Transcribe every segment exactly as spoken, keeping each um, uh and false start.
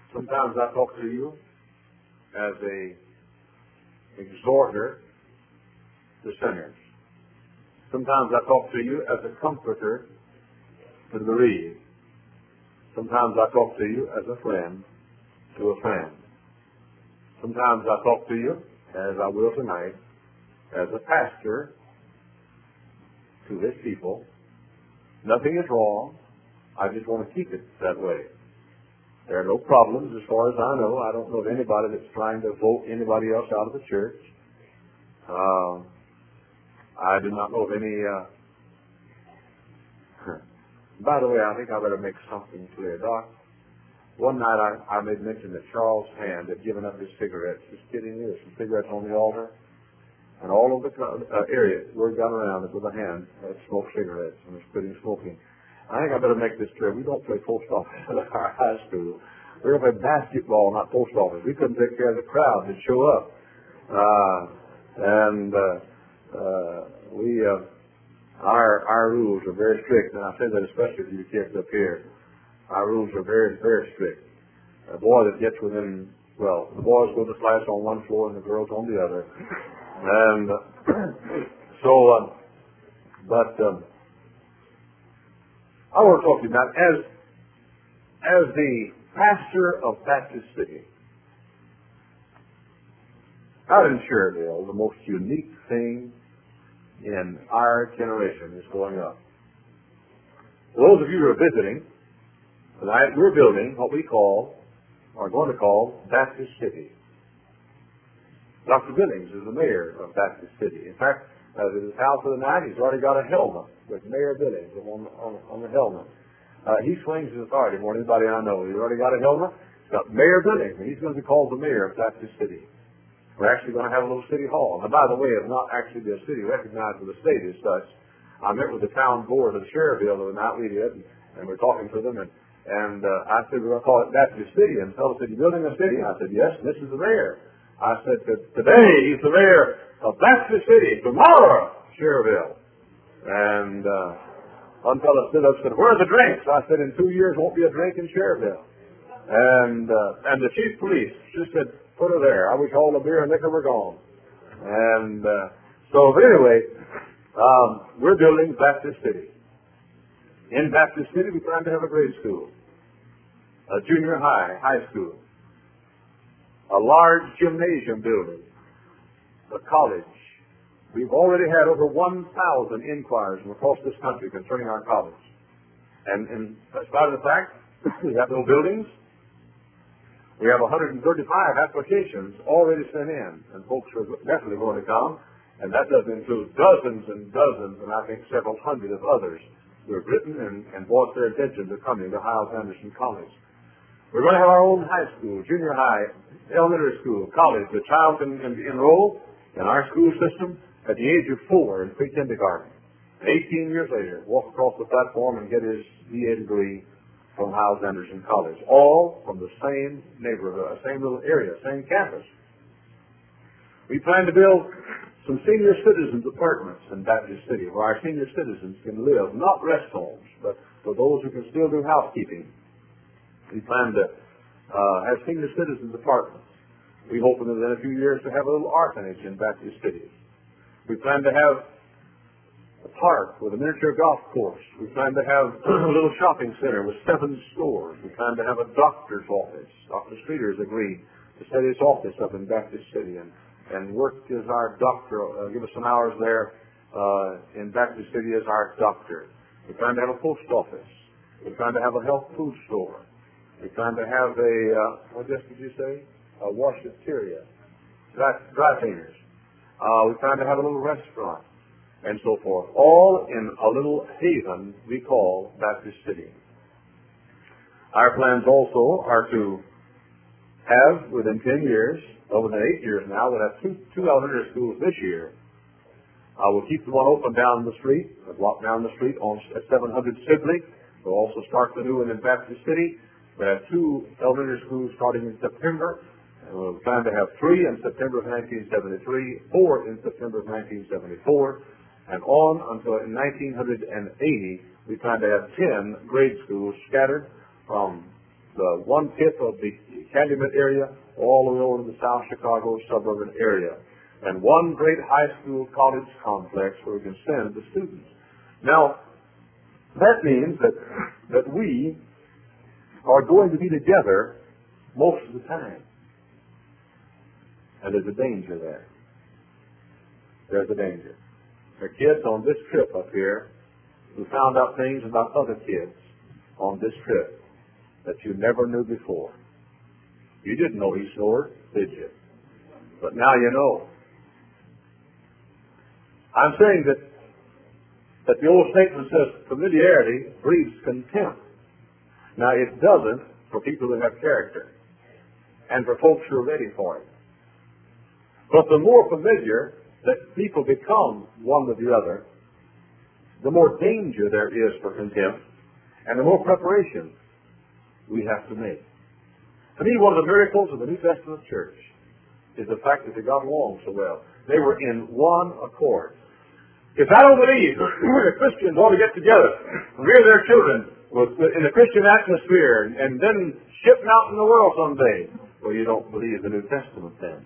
Sometimes I talk to you as a exhorter to sinners. Sometimes I talk to you as a comforter to the bereaved. Sometimes I talk to you as a friend to a friend. Sometimes I talk to you, as I will tonight, as a pastor to his people. Nothing is wrong. I just want to keep it that way. There are no problems as far as I know. I don't know of anybody that's trying to vote anybody else out of the church. Uh, I do not know of any... Uh... By the way, I think I better make something clear. Doc, one night I, I made mention that Charles Hand had given up his cigarettes. Just kidding you. There's some cigarettes on the altar. And all over the uh, area, word got around that with a hand, uh, smoked cigarettes and was quitting smoking. I think I better make this clear. We don't play post office at our high school. We're going to play basketball, not post office. We couldn't take care of the crowd that show up. Uh, and uh, uh, we, uh, our our rules are very strict, and I say that especially to you kids up here. Our rules are very, very strict. A boy that gets within, well, the boys go to class on one floor and the girls on the other. And uh, so, uh, but um, I want to talk to you about, as, as the pastor of Baptist City, out in Cherville, the most unique thing in our generation is going up. For those of you who are visiting, tonight we're building what we call, or going to call, Baptist City. Doctor Billings is the mayor of Baptist City. In fact, at his house for the night, he's already got a helmet with Mayor Billings on, on, on the helmet. Uh, he swings his authority more than anybody I know. He's already got a helmet. He's got Mayor Billings, and he's going to be called the mayor of Baptist City. We're actually going to have a little city hall. Now, by the way, it's not actually the city recognized by the state as such. I met with the town board of Cherville the night we did, and, and we're talking to them, and, and uh, I said, we're going to call it Baptist City. And the fellow said, you're building a city? I said, yes, and this is the mayor. I said, today he's the mayor of Baptist City, tomorrow, Cherville. And uh, one fellow stood up and said, where are the drinks? I said, in two years won't be a drink in Cherville. And uh, and the chief police just said, put her there. I wish all the beer and liquor were gone. And uh, so anyway, um, we're building Baptist City. In Baptist City, we plan to have a grade school, a junior high, high school, a large gymnasium building, a college. We've already had over one thousand inquiries from across this country concerning our college. And in spite of the fact we have no buildings, we have one hundred thirty-five applications already sent in, and folks are definitely going to come, and that doesn't include dozens and dozens, and I think several hundred of others who have written and, and brought their attention to coming to Hyles-Anderson College. We're going to have our own high school, junior high, elementary school, college. The child can, can enroll in our school system at the age of four in pre-kindergarten. eighteen years later, walk across the platform and get his B A degree from Hyles-Anderson College. All from the same neighborhood, same little area, same campus. We plan to build some senior citizens apartments in Baptist City where our senior citizens can live, not rest homes, but for those who can still do housekeeping. We plan to uh, have senior citizens apartments. We hope within a few years to have a little orphanage in Baptist City. We plan to have a park with a miniature golf course. We plan to have a little shopping center with seven stores. We plan to have a doctor's office. Doctor Streeter has agreed to set his office up in Baptist City and, and work as our doctor, uh, give us some hours there uh, in Baptist City as our doctor. We plan to have a post office. We plan to have a health food store. We plan to have a, uh, what just did you say? A washateria, dry, dry cleaners. Uh, we plan to have a little restaurant, and so forth. All in a little haven we call Baptist City. Our plans also are to have, within ten years, or within eight years now, we'll have two, two elementary schools this year. Uh, we'll keep the one open down the street, a block down the street on at seven hundred Sibley. We'll also start the new one in Baptist City. We have two elementary schools starting in September. And we'll plan to have three in September of nineteen seventy-three, four in September of nineteen seventy-four, and on until in nineteen eighty, we plan to have ten grade schools scattered from the one-fifth of the Calumet area all the way over to the South Chicago suburban area. And one great high school college complex where we can send the students. Now, that means that, that we are going to be together most of the time. And there's a danger there. There's a danger. There are kids on this trip up here who found out things about other kids on this trip that you never knew before. You didn't know he snored, did you? But now you know. I'm saying that that the old statement says familiarity breeds contempt. Now it doesn't for people who have character and for folks who are ready for it. But the more familiar that people become one with the other, the more danger there is for contempt and the more preparation we have to make. To me, one of the miracles of the New Testament church is the fact that they got along so well. They were in one accord. If I don't believe the Christians ought to get together and rear their children with, in a Christian atmosphere and then ship them out in the world someday, well, you don't believe the New Testament then.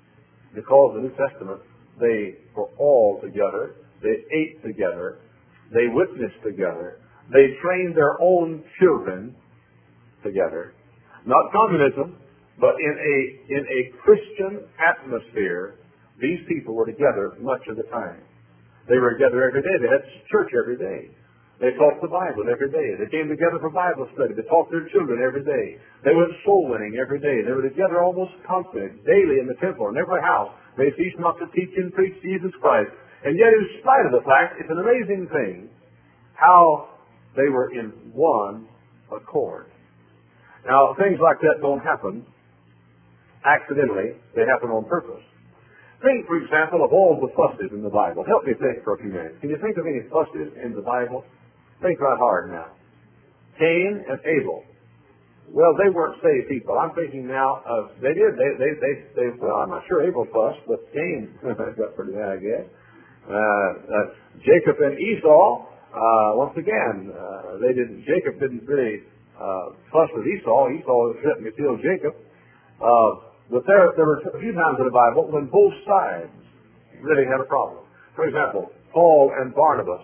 Because the New Testament, they were all together, they ate together, they witnessed together, they trained their own children together. Not communism, but in a in a Christian atmosphere, these people were together much of the time. They were together every day. They had church every day. They taught the Bible every day. They came together for Bible study. They taught their children every day. They went soul winning every day. They were together almost constantly, daily in the temple, in every house. They ceased not to teach and preach Jesus Christ. And yet, in spite of the fact, it's an amazing thing how they were in one accord. Now, things like that don't happen accidentally. They happen on purpose. Think, for example, of all the fusses in the Bible. Help me think for a few minutes. Can you think of any fusses in the Bible? Think right hard now. Cain and Abel. Well, they weren't saved people. I'm thinking now of, they did, they, they, they, they well, I'm not sure Abel fussed, but Cain got pretty mad, I guess. Uh, uh, Jacob and Esau, uh, once again, uh, they didn't, Jacob didn't really uh, fuss with Esau. Esau threatened to kill Jacob. Uh, But there, there were a few times in the Bible when both sides really had a problem. For example, Paul and Barnabas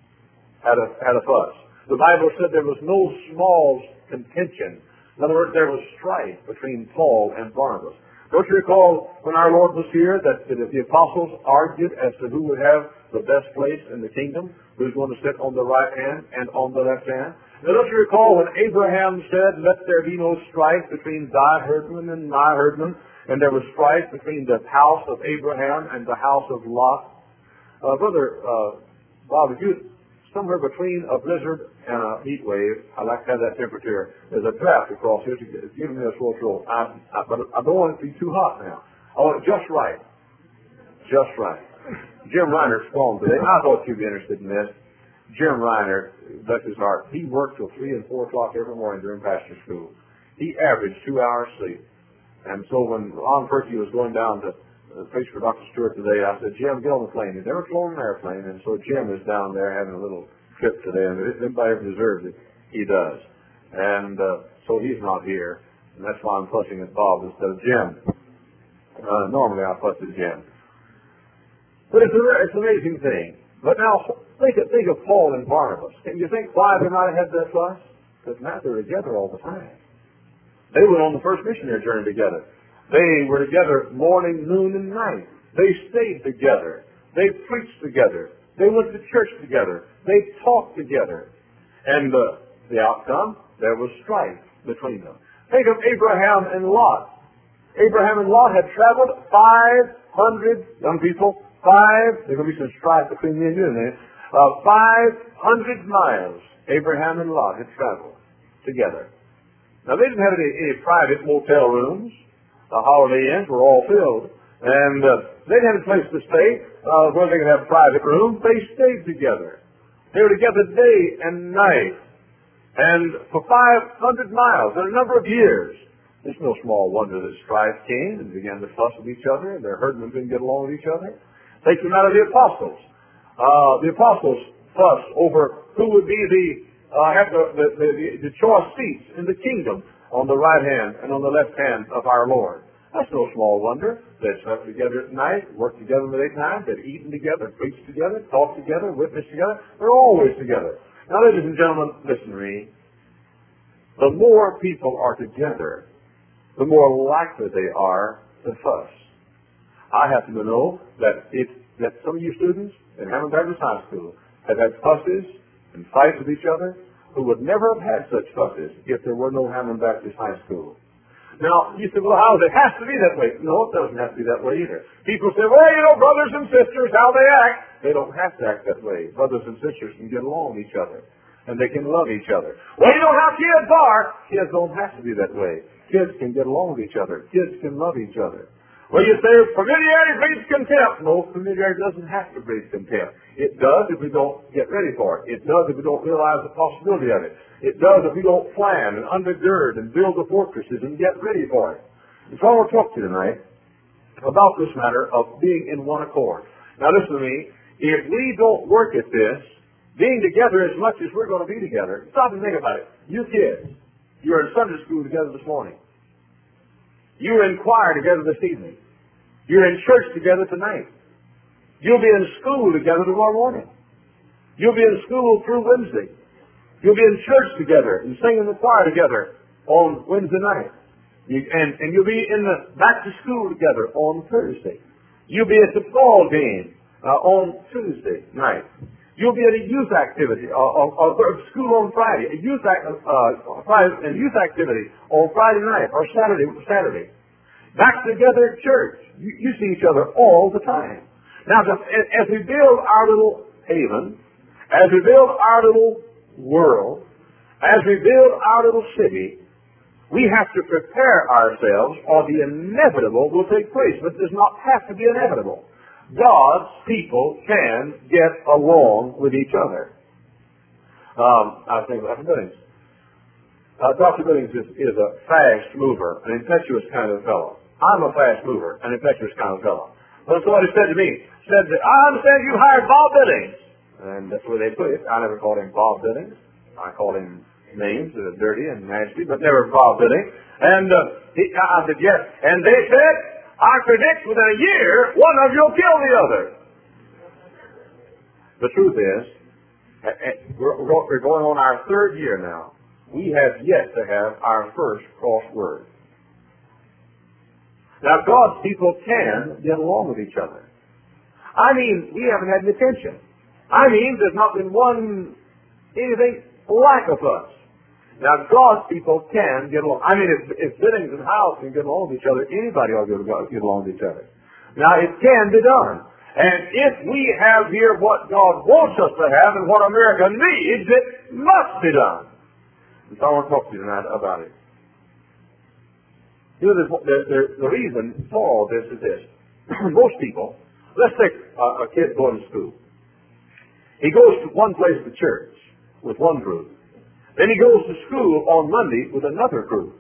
had a, had a fuss. The Bible said there was no small contention. In other words, there was strife between Paul and Barnabas. Don't you recall when our Lord was here that the, the apostles argued as to who would have the best place in the kingdom, who's going to sit on the right hand and on the left hand? Now, don't you recall when Abraham said, let there be no strife between thy herdmen and my herdmen, and there was strife between the house of Abraham and the house of Lot? Uh, Brother uh, Bob, if you, somewhere between a blizzard and a heat wave, I like to have that temperature. There's a draft across here. It's giving me a slow throat. I, I, but I don't want it to be too hot now. I want it just right. Just right. Jim Reiner's gone today. I thought you'd be interested in this. Jim Reiner, bless his heart, he worked till three and four o'clock every morning during pastor school. He averaged two hours sleep. And so when Ron Perky was going down to uh, preach for Doctor Stewart today, I said, Jim, get on the plane. He'd never flown an airplane, and so Jim is down there having a little trip today, and if anybody ever deserves it, he does. And uh, so he's not here, and that's why I'm fussing at Bob instead of Jim. Uh, normally I fuss at Jim. But it's, a, it's an amazing thing. But now, think of, think of Paul and Barnabas. Can you think why they might have had that fuss? Because now they're together all the time. They went on the first missionary journey together. They were together morning, noon, and night. They stayed together. They preached together. They went to church together. They talked together. And uh, the outcome, there was strife between them. Think of Abraham and Lot. Abraham and Lot had traveled five hundred, young people, Five, there's going to be some strife between me and you there. Uh, five hundred miles Abraham and Lot had traveled together. Now, they didn't have any, any private motel rooms. The Holiday Inns were all filled. And uh, they didn't have a place to stay uh, where they could have a private room. They stayed together. They were together day and night. And for five hundred miles, in a number of years, it's no small wonder that strife came and began to fuss with each other, and their herdmen didn't get along with each other. Take them out of the apostles. Uh, the apostles fussed over who would be the uh, have the, the, the, the choice seats in the kingdom. on the right hand and on the left hand of our Lord. That's no small wonder. They slept together at night, worked together in the daytime, they'd eaten together, preached together, talked together, witnessed together. They're always together. Now, ladies and gentlemen, listen to me. The more people are together, the more likely they are to fuss. I happen to know that if that some of you students in Hammond Baptist High School have had fusses and fights with each other who would never have had such fusses if there were no Hammond Baptist High School. Now, you say, well, how does it have to be that way? No, it doesn't have to be that way either. People say, well, you know, brothers and sisters, how they act. They don't have to act that way. Brothers and sisters can get along with each other, and they can love each other. Well, you know how kids are. Kids don't have to be that way. Kids can get along with each other. Kids can love each other. Well, you say, familiarity breeds contempt. No, familiarity doesn't have to breed contempt. It does if we don't get ready for it. It does if we don't realize the possibility of it. It does if we don't plan and undergird and build the fortresses and get ready for it. And so I want to talk to you tonight about this matter of being in one accord. Now listen to me. If we don't work at this, being together as much as we're going to be together, stop and think about it. You kids, you were in Sunday school together this morning. You were in choir together this evening. You're in church together tonight. You'll be in school together tomorrow morning. You'll be in school through Wednesday. You'll be in church together and singing the choir together on Wednesday night. You, and, and you'll be in the back to school together on Thursday. You'll be at the ball game uh, on Tuesday night. You'll be at a youth activity, uh, uh, uh, school on Friday, a youth, act, uh, Friday, a youth activity on Friday night or Saturday. Saturday. Back together at church. You, you see each other all the time. Now, as we build our little haven, as we build our little world, as we build our little city, we have to prepare ourselves or the inevitable will take place. But it does not have to be inevitable. God's people can get along with each other. Um, I think Doctor Billings. Uh, Doctor Billings is, is a fast mover, an impetuous kind of fellow. I'm a fast mover, an impetuous kind of fellow. But somebody said to me, said that, I understand you hired Bob Billings. And that's where they put it. I never called him Bob Billings. I called him names that are dirty and nasty, but never Bob Billings. And uh, he, I said, yes. And they said, I predict within a year, one of you will kill the other. The truth is, we're going on our third year now. We have yet to have our first cross word. Now, God's people can get along with each other. I mean, we haven't had any tension. I mean, there's not been one, anything like a fuss. Now, God's people can get along. I mean, if, if Billings and House can get along with each other, anybody ought to get along with each other. Now, it can be done. And if we have here what God wants us to have and what America needs, it must be done. And so I want to talk to you tonight about it. You know, the, the, the reason for all this is this. Most people, let's take a, a kid going to school. He goes to one place to church with one group. Then he goes to school on Monday with another group.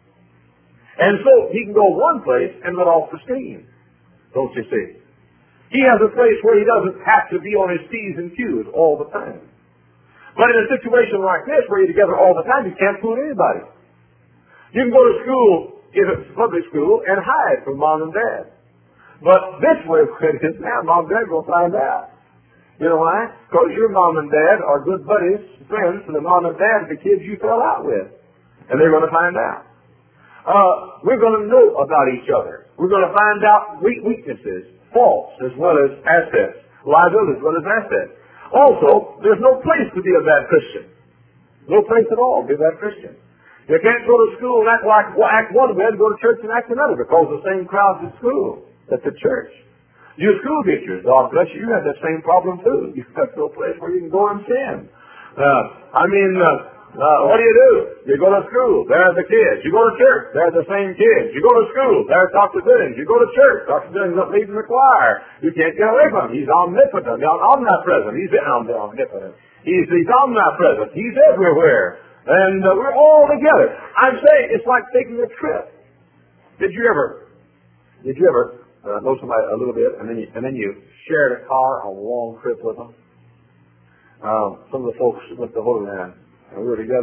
And so he can go one place and let off the steam. Don't you see? He has a place where he doesn't have to be on his P's and Q's all the time. But in a situation like this where you're together all the time, you can't fool anybody. You can go to school, if it's public school, and hide from mom and dad. But this way, it is now, mom and dad will find out. You know why? Because your mom and dad are good buddies, friends to the mom and dad of the kids you fell out with. And they're going to find out. Uh, we're going to know about each other. We're going to find out weaknesses, faults, as well as assets, liabilities as well as assets. Also, there's no place to be a bad Christian. No place at all to be a bad Christian. You can't go to school and act like act one way and go to church and act another because the same crowd's at school, at the church. You school teachers, God bless you, you have that same problem too. You've got no place where you can go and sin. Uh, I mean, uh, uh, what do you do? You go to school, there's the kids. You go to church, there's the same kids. You go to school, there's Doctor Billings. You go to church, Doctor Billings is leading the choir. You can't get away from him. He's omnipotent, omnipresent. He's omnipotent. He's, he's omnipresent. He's everywhere. And uh, we're all together. I'm saying it's like taking a trip. Did you ever, did you ever uh, know somebody a little bit, and then you, and then you shared a car on a long trip with them? Um, some of the folks went to Holy Land, and we were together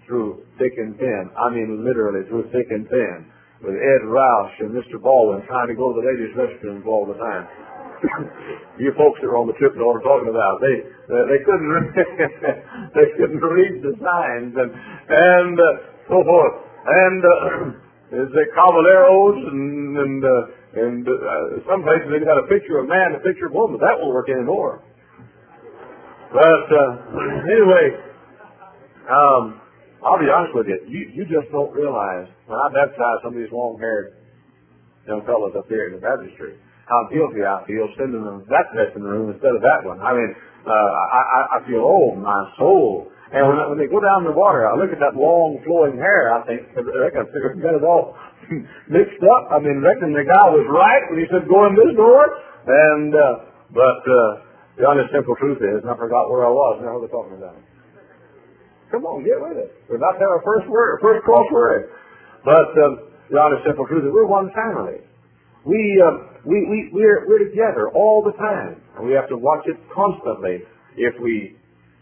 through thick and thin. I mean literally through thick and thin. With Ed Roush and Mister Baldwin trying to go to the ladies' restrooms all the time. You folks that were on the trip know what I'm talking about. They uh, they couldn't they couldn't read the signs and and uh, so forth. And uh, there's the caballeros and and uh, and uh, some places they've got a picture of a man, a picture of a woman. That won't work anymore. But uh, anyway, um, I'll be honest with you. You you just don't realize when I baptize some of these long-haired young fellows up here in the baptistry, how guilty I feel sending them that dressing room instead of that one. I mean, uh, I, I feel, oh, my soul. And when, when they go down in the water, I look at that long flowing hair, I think, I reckon I got it all mixed up. I mean, I reckon the guy was right when he said, go in this door. And, uh, but, uh, the honest simple truth is, and I forgot where I was, now what are they talking about? Come on, get with it. We're about to have our first word, first cross word. But, um, the honest simple truth is, we're one family. We, uh, we, we, we're, we're together all the time. And we have to watch it constantly if we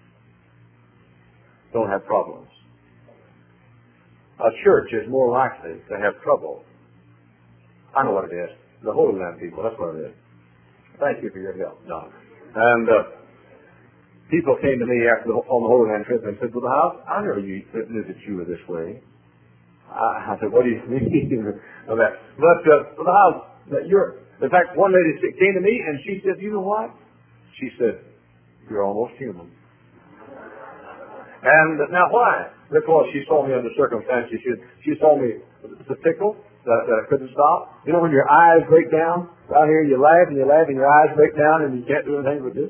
don't have problems. A church is more likely to have trouble. I know what it is. The Holy Land people, that's what it is. Thank you for your help, John. And uh, people came to me after the, on the Holy Land trip and said, well, how, I never knew that you were this way. I, I said, what do you mean of that? But uh, well, how, that you're, in fact, one lady came to me and she said, you know what? She said, you're almost human. And now why? Because she saw me under circumstances. She, she saw me the tickle that, that I couldn't stop. You know when your eyes break down? Out here you laugh and you laugh and your eyes break down and you can't do anything but this.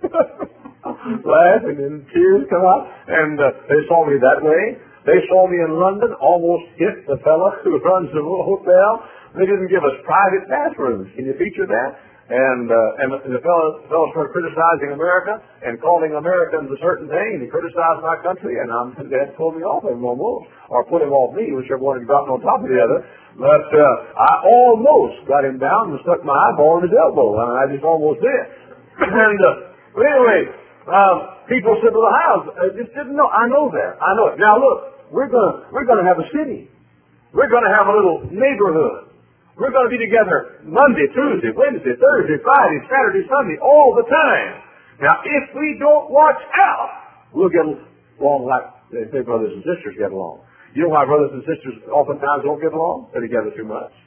Laugh and then tears come out. And uh, they saw me that way. They saw me in London almost hit the fella who runs the hotel. They didn't give us private bathrooms. Can you feature that? And uh, and the fellow, the fellow started criticizing America and calling Americans a certain thing. And he criticized my country, and I'm they had to pull me off him almost, or put him off me, whichever one had gotten on top of the other. But uh, I almost got him down and stuck my eyeball in his elbow. I mean, I just almost did. And uh, but anyway, um, people said, "Well, how?" I just didn't know. I know that. I know it. Now look, we're gonna we're gonna have a city. We're gonna have a little neighborhood. We're going to be together Monday, Tuesday, Wednesday, Thursday, Friday, Saturday, Sunday, all the time. Now, if we don't watch out, we'll get along like they say brothers and sisters get along. You know why brothers and sisters oftentimes don't get along? They're together too much.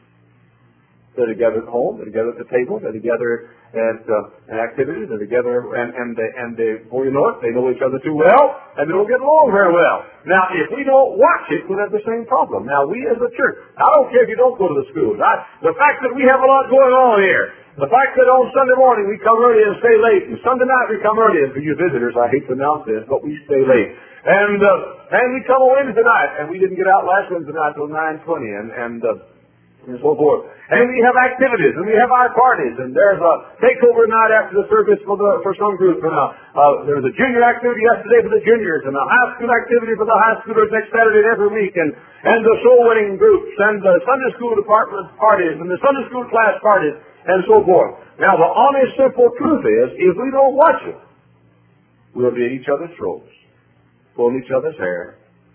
They're together at home. They're together at the table. They're together at, uh, at activities. They're together, and, and, they, and they, before you know it, they know each other too well, and they don't get along very well. Now, if we don't watch it, we'll have the same problem. Now, we as a church, I don't care if you don't go to the schools. I, the fact that we have a lot going on here, the fact that on Sunday morning we come early and stay late, and Sunday night we come early, and for you visitors, I hate to announce this, but we stay late. And uh, and we come on Wednesday night, and we didn't get out last Wednesday night until nine twenty, and, and uh, and so forth. And we have activities, and we have our parties, and there's a takeover night after the service for the for some group, and a, uh, there was a junior activity yesterday for the juniors, and a high school activity for the high schoolers next Saturday and every week, and, and the soul winning groups, and the Sunday school department parties, and the Sunday school class parties, and so forth. Now the honest, simple truth is, if we don't watch it, we'll be at each other's throats, pulling each other's hair,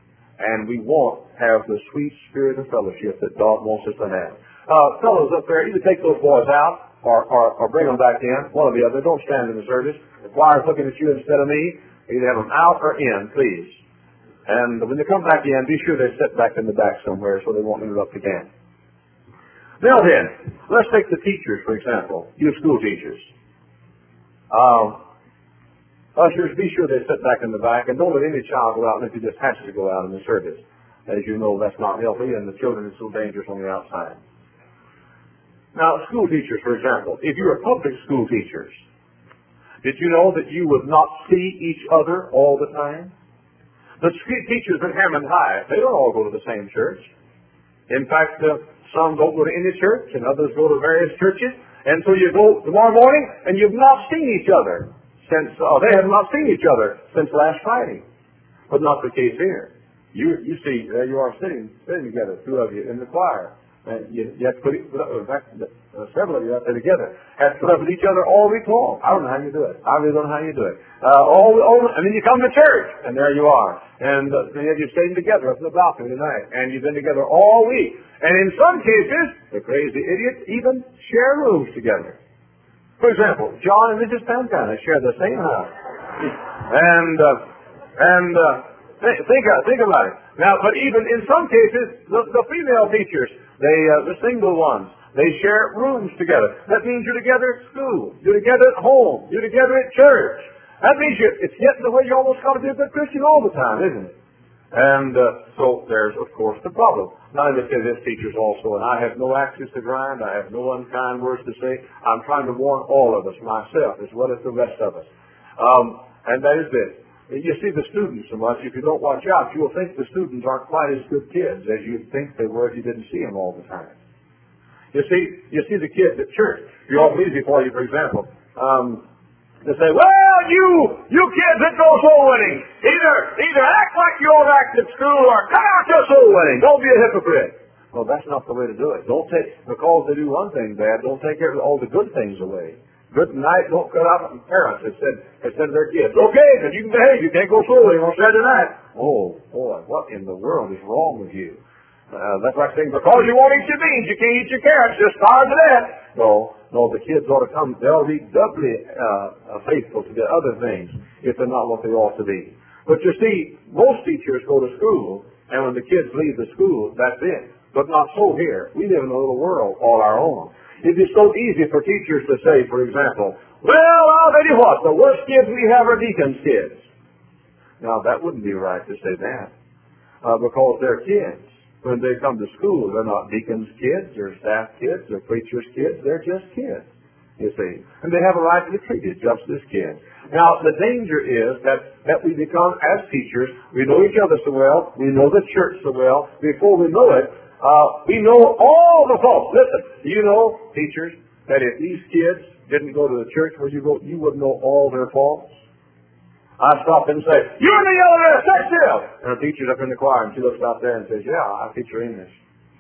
and we won't have the sweet spirit of fellowship that God wants us to have. Uh, fellows up there, either take those boys out or, or, or bring them back in, one or the other. Don't stand in the service. The choir's looking at you instead of me. Either have them out or in, please. And when they come back in, be sure they sit back in the back somewhere so they won't interrupt again. Now then, let's take the teachers, for example. You school teachers. Um, Ushers, be sure they sit back in the back, and don't let any child go out unless he just has to go out in the service. As you know, that's not healthy, and the children are so dangerous on the outside. Now, school teachers, for example, if you're public school teachers, did you know that you would not see each other all the time? The teachers at Hammond High, they don't all go to the same church. In fact, uh, some don't go to any church, and others go to various churches, and so you go tomorrow morning, and you've not seen each other. Since uh, they have not seen each other since last Friday, but not the case here. You you see, there you are sitting sitting together, two of you in the choir, And you, you have to put it, in fact, uh, several of you out there together have to put up with each other all week long. I don't know how you do it. I really don't know how you do it. Uh, all, all, and then you come to church, and there you are. And uh, then you're staying together up in the balcony tonight, and you've been together all week. And in some cases, the crazy idiots even share rooms together. For example, John and Missus Pantana share the same house. And, uh, and, uh, Think, think, think about it. Now, but even in some cases, the, the female teachers, they, uh, the single ones, they share rooms together. That means you're together at school, you're together at home, you're together at church. That means you, it's getting the way you almost got to be a good Christian all the time, isn't it? And uh, so there's, of course, the problem. Now, let me say this, teachers, also, and I have no axes to grind, I have no unkind words to say. I'm trying to warn all of us, myself, as well as the rest of us. Um, and that is this. You see the students so much, if you don't watch out, you will think the students aren't quite as good kids as you'd think they were if you didn't see them all the time. You see, you see the kids at church. It'd be awful easy for you, for example, um, to say, well, you, you kids that go soul winning, either, either act like you ought to act at school or come out to soul winning. Don't be a hypocrite. Well, that's not the way to do it. Don't take, because they do one thing bad, don't take all the good things away. Good night, don't cut out parents. It said, it said to their kids, okay, then you can behave. You can't go soul winning on Saturday night. Oh, boy, what in the world is wrong with you? Uh, that's like saying, because you won't eat your beans, you can't eat your carrots, just starve to death. No, no, the kids ought to come, they'll be doubly uh, faithful to the other things if they're not what they ought to be. But you see, most teachers go to school, and when the kids leave the school, that's it. But not so here. We live in a little world all our own. It is so easy for teachers to say, for example, well, I'll tell you what, the worst kids we have are deacons' kids. Now, that wouldn't be right to say that, uh, because they're kids. When they come to school, they're not deacons' kids, or staff kids, or preachers' kids. They're just kids, you see. And they have a right to be treated just as kids. Now, the danger is that, that we become, as teachers, we know each other so well, we know the church so well, before we know it, Uh, we know all the faults. Listen, you know, teachers, that if these kids didn't go to the church where you go, you would know all their faults. I stop and say, you in the yellow dress, sit still! And a teacher's up in the choir, and she looks out there and says, yeah, I teach her English.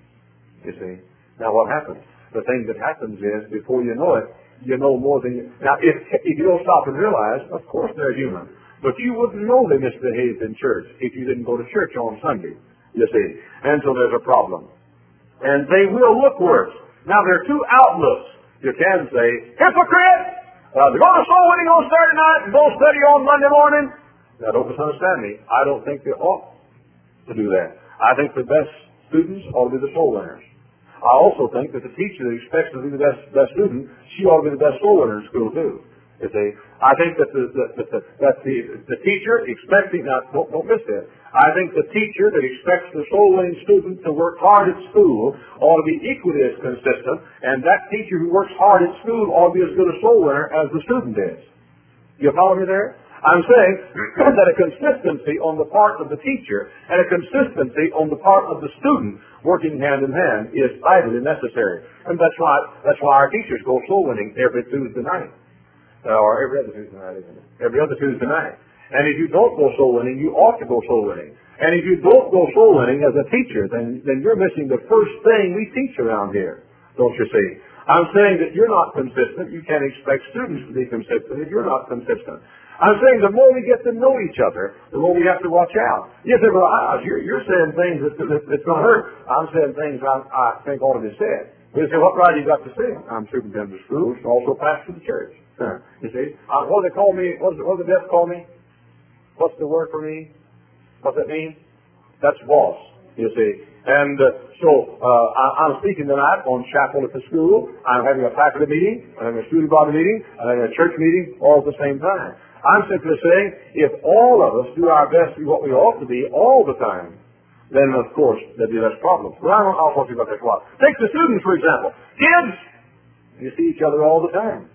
You see. Now what happens? The thing that happens is, before you know it, you know more than you... Now, if, if you don't stop and realize, of course they're human. But you wouldn't know they misbehaved in church if you didn't go to church on Sunday. You see. And so there's a problem. And they will look worse. Now, there are two outlooks. You can say, hypocrite! Uh, they're going to soul winning on Saturday night and go study on Monday morning. Now, don't misunderstand me. I don't think they ought to do that. I think the best students ought to be the soul winners. I also think that the teacher that expects to be the best, best student, she ought to be the best soul winner in school, too. You see, I think that the, the, the, the, that the, the teacher expecting, now don't, don't miss this, I think the teacher that expects the soul-winning student to work hard at school ought to be equally as consistent, and that teacher who works hard at school ought to be as good a soul winner as the student is. You follow me there? I'm saying that a consistency on the part of the teacher and a consistency on the part of the student working hand in hand is vitally necessary. And that's why, that's why our teachers go soul winning every Tuesday night. Uh, or every other Tuesday night, isn't it? Every other Tuesday night. And if you don't go soul winning, you ought to go soul winning. And if you don't go soul winning as a teacher, then, then you're missing the first thing we teach around here. Don't you see? I'm saying that you're not consistent. You can't expect students to be consistent if you're not consistent. I'm saying the more we get to know each other, the more we have to watch out. You say, well, I, you're, you're saying things that, that, that's going to hurt. I'm saying things I, I think ought to be said. You say, what right you got to say? I'm superintendent of schools, also pastor of the church. Huh. You see, uh, what do they call me? What does, what does the deaf call me? What's the word for me? What's that mean? That's boss, you see. And uh, so uh, I, I'm speaking tonight on chapel at the school. I'm having a faculty meeting, I'm having a student body meeting, I'm having a church meeting all at the same time. I'm simply saying, if all of us do our best to be what we ought to be all the time, then of course there'd be less problems. Well, I'll, I'll talk to you about that a while. Take the students, for example. Kids, you see each other all the time.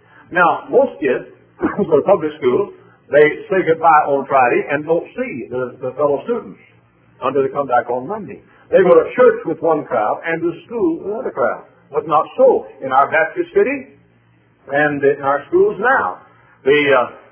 Now, most kids who go to public schools, they say goodbye on Friday and don't see the, the fellow students until they come back on Monday. They go to church with one crowd and to school with another crowd. But not so in our Baptist city and in our schools now. The, uh,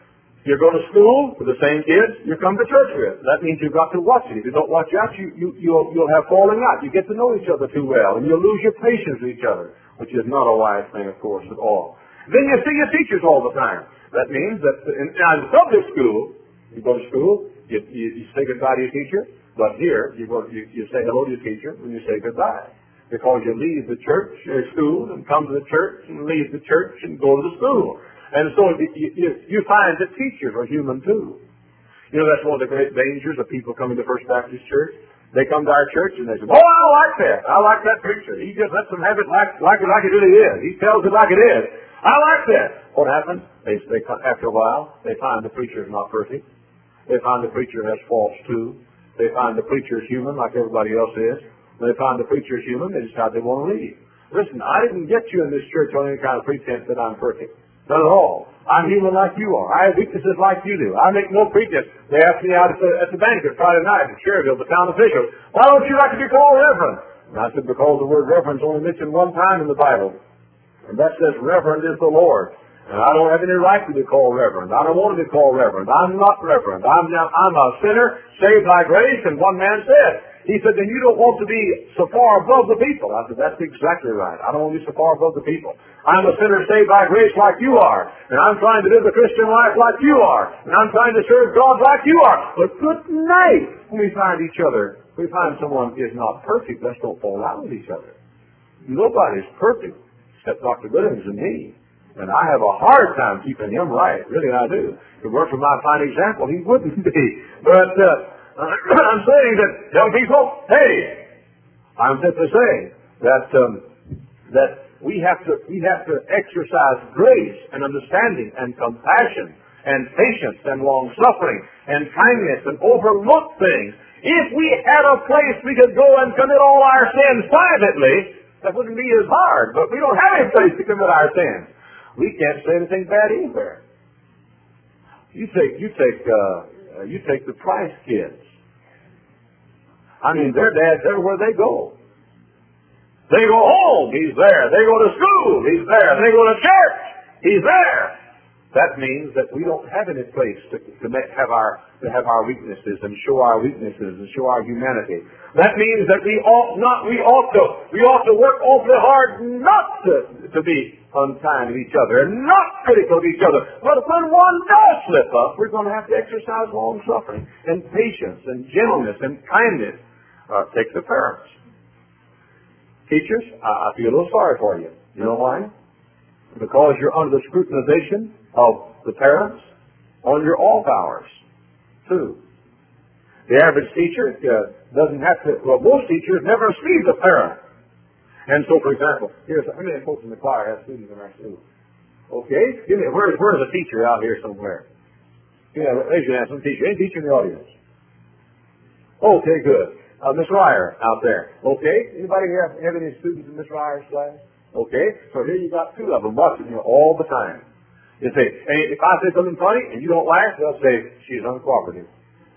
You go to school with the same kids you come to church with. That means you've got to watch it. If you don't watch out, you, you, you'll, you'll have falling out. You get to know each other too well, and you'll lose your patience with each other, which is not a wise thing, of course, at all. Then you see your teachers all the time. That means that in, in public school, you go to school, you, you, you say goodbye to your teacher, but here you, go, you, you say hello to your teacher when you say goodbye. Because you leave the church or school and come to the church and leave the church and go to the school. And so you, you, you find that teachers are human too. You know, that's one of the great dangers of people coming to First Baptist Church. They come to our church and they say, oh, I like that. I like that preacher. He just lets them have it like, like it like it really is. He tells it like it is. I like that. What happens? They, they, after a while, they find the preacher is not perfect. They find the preacher has faults too. They find the preacher is human like everybody else is. When they find the preacher is human, they decide they want to leave. Listen, I didn't get you in this church on any kind of pretense that I'm perfect. Not at all. I'm human like you are. I have weaknesses like you do. I make no pretense. They asked me out at the, at the banquet Friday night at Cherryville, the town official, why don't you like to be called Reverend? And I said, because the word Reverend is only mentioned one time in the Bible. And that says Reverend is the Lord. And I don't have any right to be called Reverend. I don't want to be called Reverend. I'm not Reverend. I'm, I'm a sinner saved by grace. And one man said, he said, then you don't want to be so far above the people. I said, that's exactly right. I don't want to be so far above the people. I'm a sinner saved by grace like you are. And I'm trying to live the Christian life like you are. And I'm trying to serve God like you are. But good night. When we find each other, we find someone is not perfect. Let's don't fall out with each other. Nobody's perfect except Doctor Billings and me. And I have a hard time keeping him right. Really, I do. If it weren't for my fine example, he wouldn't be. But uh, I'm saying that, young people, hey, I'm simply saying that um, that we have to we have to exercise grace and understanding and compassion and patience and long suffering and kindness and overlook things. If we had a place we could go and commit all our sins privately, that wouldn't be as hard. But we don't have any place to commit our sins. We can't say anything bad either. You take you take uh, you take the Price kids. I mean, their dads everywhere they go. They go home, he's there. They go to school, he's there. They go to church, he's there. That means that we don't have any place to, to have our to have our weaknesses and show our weaknesses and show our humanity. That means that we ought not we ought to we ought to work awfully hard not to, to be unkind to each other and not critical of each other. But when one does slip up, we're going to have to exercise long suffering and patience and gentleness and kindness. Uh, take the parents. Teachers, I, I feel a little sorry for you. You know why? Because you're under the scrutinization of the parents on your off hours, too. The average teacher uh, doesn't have to, well, most teachers never see the parent. And so, for example, here's, how many folks in the choir have students in our school? Okay, give me, where, where's a teacher out here somewhere? Yeah, raise your hand, some teacher. Any teacher in the audience? Okay, good. Uh, Miss Ryer out there. Okay, anybody have, have any students in Miss Ryer's class? Okay, so here you got two of them watching you all the time. You say, hey, if I say something funny and you don't laugh, they'll say, she's uncooperative.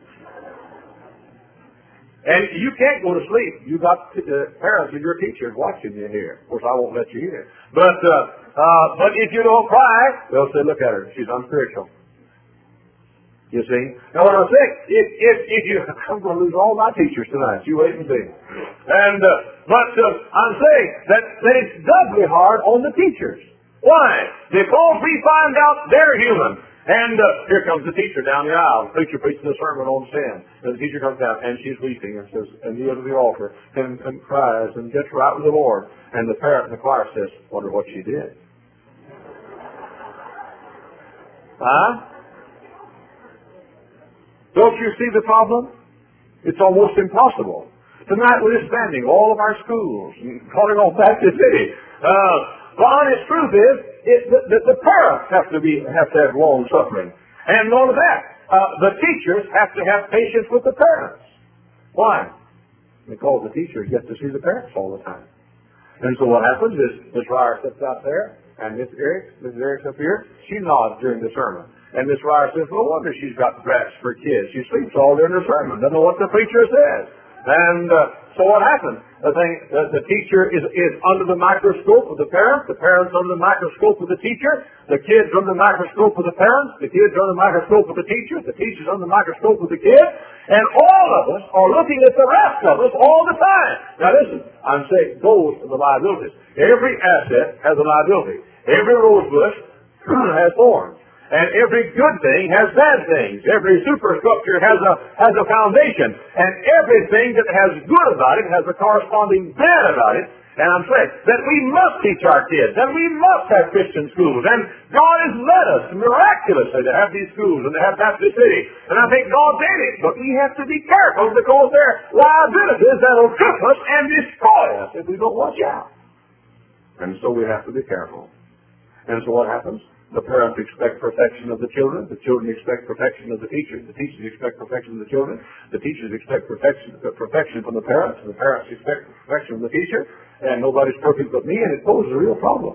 And you can't go to sleep. You got uh, parents of your teachers watching you here. Of course, I won't let you hear. But uh, uh, but if you don't cry, they'll say, look at her, she's unspiritual. You see? Now what I'm saying, if, if, if you, I'm going to lose all my teachers tonight. You wait and see. And, uh, but uh, I'm saying that, that it's doubly hard on the teachers. Why? Because we find out they're human. And uh, here comes the teacher down the aisle. The preacher preaching the sermon on sin. And the teacher comes down and she's weeping and says, and kneels to the altar and, and cries and gets right with the Lord. And the parent in the choir says, wonder what she did. Huh? Don't you see the problem? It's almost impossible. Tonight we're disbanding all of our schools and calling all back to city. Uh, the honest truth is it, that the, the parents have to be have to have long suffering, and none of that. Uh, the teachers have to have patience with the parents. Why? Because the teachers get to see the parents all the time. And so what happens is Miss Ryer sits out there, and Miss Eric, Miss Eric's up here. She nods during the sermon. And Miss Ryer says, no wonder she's got rest for kids. She sleeps all during the sermon. Doesn't know what the preacher says. And uh, so what happens? The thing, the, the teacher is, is under the microscope of the parents, the parents under the microscope of the teacher, the kids under the microscope of the parents, the kids under the microscope of the teacher, the teachers under the microscope of the kids, and all of us are looking at the rest of us all the time. Now listen, I'm saying those are the liabilities. Every asset has a liability. Every rose bush has thorns. And every good thing has bad things. Every superstructure has a has a foundation. And everything that has good about it has a corresponding bad about it. And I'm saying that we must teach our kids, and we must have Christian schools. And God has led us miraculously to have these schools and to have Baptist City. And I think God did it. But we have to be careful because there are liabilities that will trip us and destroy us if we don't watch out. And so we have to be careful. And so what happens? The parents expect perfection of the children. The children expect perfection of the teachers. The teachers expect perfection of the children. The teachers expect perfection, perfection from the parents. And the parents expect perfection from the teacher. And nobody's perfect but me, and it poses a real problem.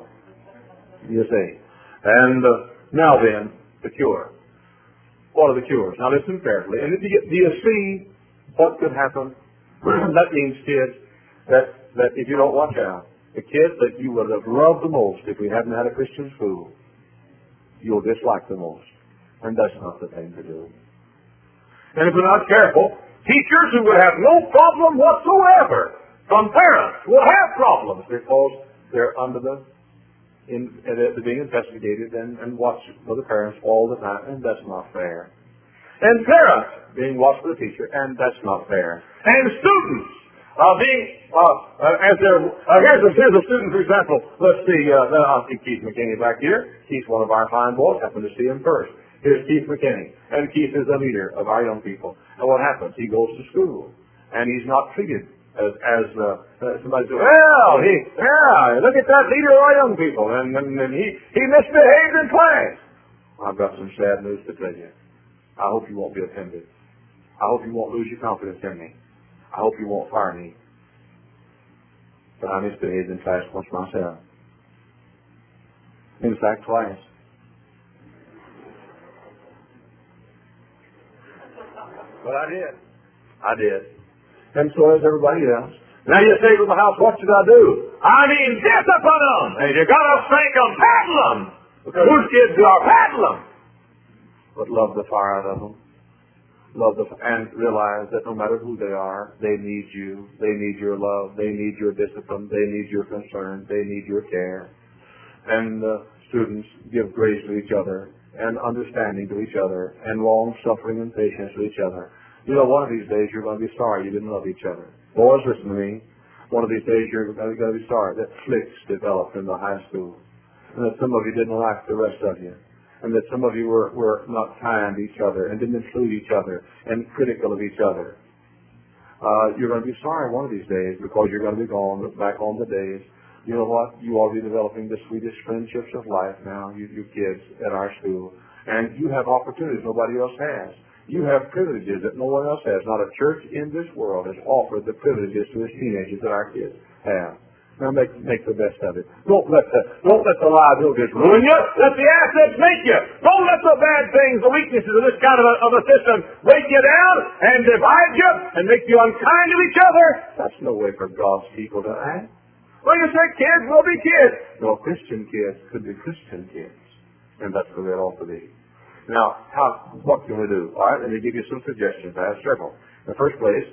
You see. And uh, now then, the cure. What are the cures? Now listen carefully. And do you, do you see what could happen? That means, kids, that, that if you don't watch out, the kids that you would have loved the most if we hadn't had a Christian school, you'll dislike the most. And that's not the thing to do. And if we're not careful, teachers who would have no problem whatsoever from parents will have problems because they're under the, in, they're being investigated and, and watched by the parents all the time, and that's not fair. And parents being watched by the teacher, and that's not fair. And students Uh, being, uh, uh, as there, uh, here's a, here's a student, for example. Let's see, uh, uh, I see Keith McKinney back here. Keith's one of our fine boys. Happen to see him first. Here's Keith McKinney. And Keith is the leader of our young people. And what happens? He goes to school. And he's not treated as, as, uh, uh somebody says, well, he, yeah, look at that leader of our young people. And, and, and he, he misbehaved in class. I've got some sad news to tell you. I hope you won't be offended. I hope you won't lose your confidence in me. I hope you won't fire me. But I misbehaved in class once myself. In fact, twice. But I did. I did. And so has everybody else. Now you say to the house, what should I do? I mean, discipline them. And you got to spank them, paddle them. Because whose kids are paddle them? But love the fire out of them. Love the, and realize that no matter who they are, they need you. They need your love. They need your discipline. They need your concern. They need your care. And uh, students, give grace to each other and understanding to each other and long-suffering and patience to each other. You know, one of these days you're going to be sorry you didn't love each other. Boys, listen to me. One of these days you're going to be sorry that cliques developed in the high school and that some of you didn't like the rest of you. And that some of you were, were not kind to each other and didn't include each other and critical of each other. Uh, you're going to be sorry one of these days because you're going to be gone, look back on the days. You know what? You are developing the sweetest friendships of life now, you, you kids at our school. And you have opportunities nobody else has. You have privileges that no one else has. Not a church in this world has offered the privileges to its teenagers that our kids have. Now make make the best of it. Don't let the don't let the liabilities ruin you. Let the assets make you. Don't let the bad things, the weaknesses of this kind of a, of a system break you down and divide you and make you unkind to each other. That's no way for God's people to act. Well, you say kids will be kids. No, Christian kids could be Christian kids, and that's the way it ought to be. Now, how what can we do? All right, let me give you some suggestions. I have several. In the first place,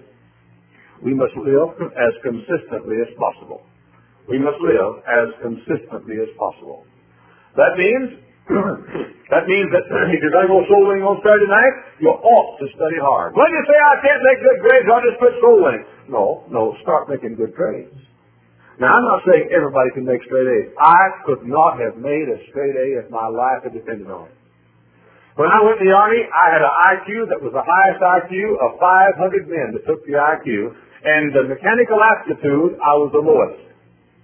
we must live as consistently as possible. We must live as consistently as possible. That means, that means that if you're going to go soul winning on Saturday night, you ought to study hard. When you say, I can't make good grades, I'll just quit soul winning. No, no, start making good grades. Now, I'm not saying everybody can make straight A's. I could not have made a straight A if my life had depended on it. When I went in the Army, I had an I Q that was the highest I Q of five hundred men that took the I Q, and the mechanical aptitude, I was the lowest.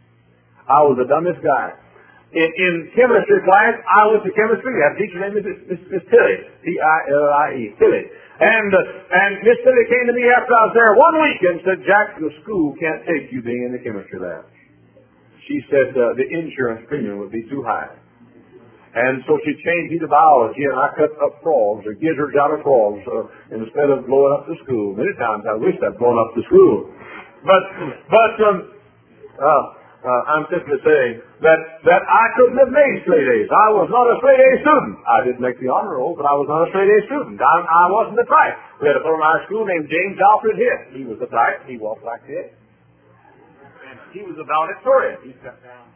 I was the dumbest guy. In, in chemistry class, I went to chemistry. We had a teacher named Miss Miss Tilly, T I L I E, Tilly. And uh, and Miss Tilly came to me after I was there one week and said, Jack, the school can't take you being in the chemistry lab. She said uh, the insurance premium would be too high. And so she changed me to biology, and I cut up frogs or gizzards out of frogs uh, instead of blowing up the school. Many times I wished I'd blown up the school. But, but, um, uh, uh, I'm simply saying that, that I couldn't have made straight A's. I was not a straight A student. I didn't make the honor roll, but I was not a straight A student. I, I wasn't the type. We had a fellow in our school named James Alfred Hitt. He was the type. He walked like this. And he was a valedictorian. He stepped down